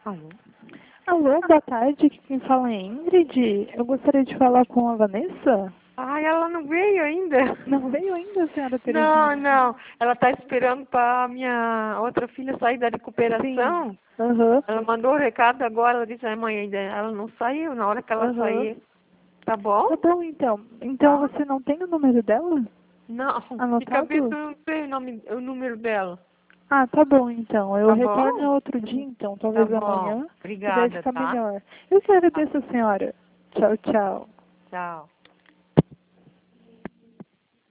Alô? Alô, boa tarde. Quem fala é Ingrid. Eu gostaria de falar com a Vanessa. Ai, ela não veio ainda. Não veio ainda, senhora Não, Terezinha? não. Ela está esperando para a minha outra filha sair da Sim. recuperação. Aham. Ela mandou o recado agora, ela disse, mãe, ainda ela não saiu, na hora que ela Aham. sair, tá bom? Tá bom, então. Então Tá? você não tem o número dela? Não, de cabeça Anotado? eu não sei o número dela. Ah, tá bom, então. Eu Tá retorno bom? outro dia, então. Tá Talvez bom. amanhã, que daí Obrigada, fica tá? melhor. Eu que Tá. agradeço a senhora. Tchau, tchau. Tchau.